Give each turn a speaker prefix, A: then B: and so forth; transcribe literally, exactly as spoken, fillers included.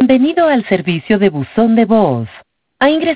A: Bienvenido al servicio de buzón de voz. Ha ingresado